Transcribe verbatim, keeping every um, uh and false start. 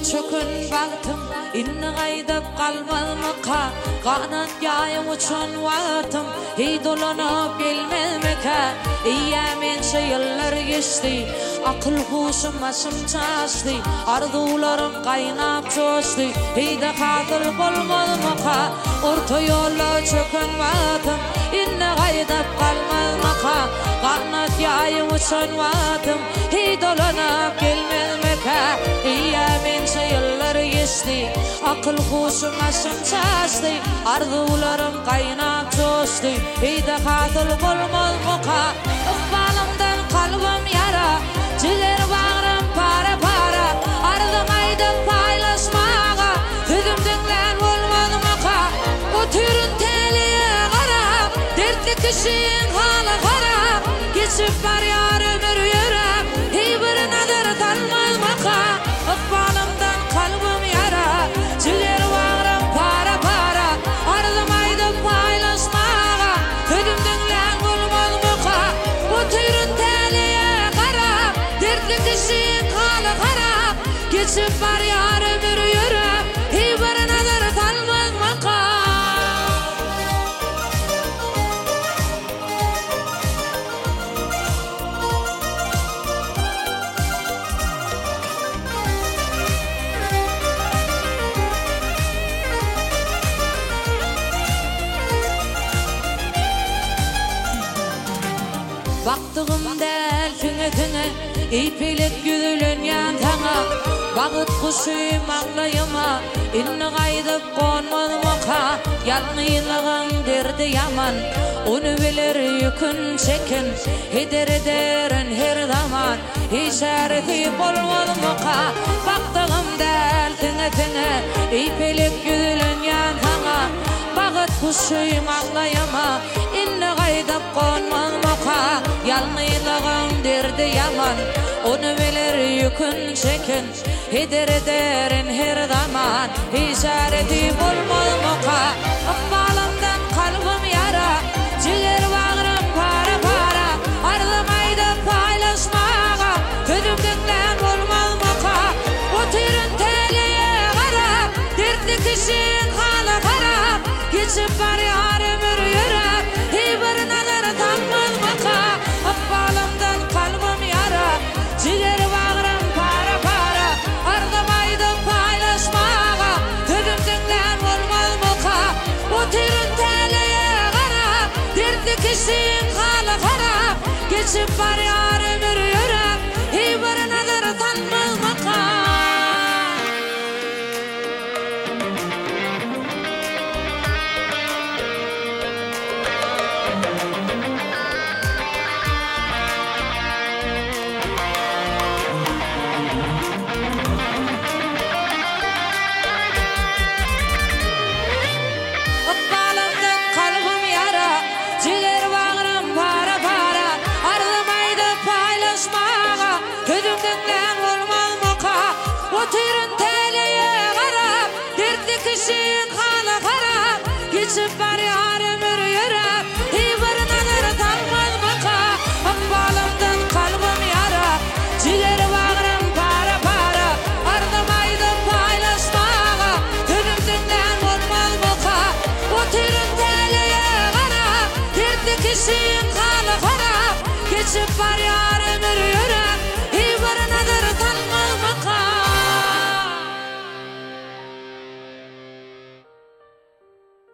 çökün baktım, inni gaydap kalmazmaka, kanat yayım uçun vatım, hey dolanıp gelmezmeka. Eyyamen yıllar geçti, akıl huşum başım çaştı, arzularım kaynap coştu, hey de katil olmazmaka. Orta yolla çökün vatım, inni gaydap kalmazmaka, kanat yayım uçun vatım, hey dolanıp gelmezmeka. Eyyamen yıllar geçti, akıl huşum başım çaştı, arzularım kaynap coştu, hey de katil olmazmaka. Balımdan kalbim yara, ciğer bağrım para para, arzumaydı paylaşmağa, hüzümdükler olmazmaka. O türün teliye kara, dertli kişinin halı kara, geçip var yar ömür yürüm, hiçbir nazar tanmazmaka. Balımdan kalbim yara, ciğer bağrım para para, arzumaydı paylaşmağa, hüzümdükler olmazmaka. O türün teliye kara, dertli kişinin halı kara, geçip var yar ömür yürüm, hiçbir nazar tanmazmaka. Baktığım del tüne tüne, ipilek güdülün yan tana, bağıt kuşuyum ağlayıma, inni gaydap konmazmaka. Yalnızlığın derdi yaman, onu bilir yükün çekin, heder ederin her zaman, hiç erkip olmazmaka. Baktığım del tüne tüne, ipilek güdülün yan tana, bağıt kuşuyum ağlayıma, inni gaydap konmazmaka. Yalnızlığın derdi yaman, onu bilir yükün çekin, heder ederin her zaman, işareti olmazmaka. Balımdan kalbim yara, ciğer bağrım para para, arzumaydı paylaşmağa, hüzümdükler olmazmaka. O türün teliye kara, dertli kişinin halı kara, geçip var yar ömür yürüm, hiçbir nazar tanmazmaka. Balımdan kalbim yara, ciğer bağrım para para, arzumaydı paylaşmağa, hüzümdükler olmazmaka. O türün teliye kara, dertli kişinin halı kara, geçip var yar ömür yürüm, hiçbir nazar tanmazmaka. Geçip var yar ömür yürüm, hiçbir nazar tanmazmaka. Balımdan kalbim yara, ciğer bağrım para para, arzumaydı paylaşmağa, hüzümdükler olmazmaka. O türün teliye kara, dertli kişinin halı kara, geçip var yar ömür yürüm.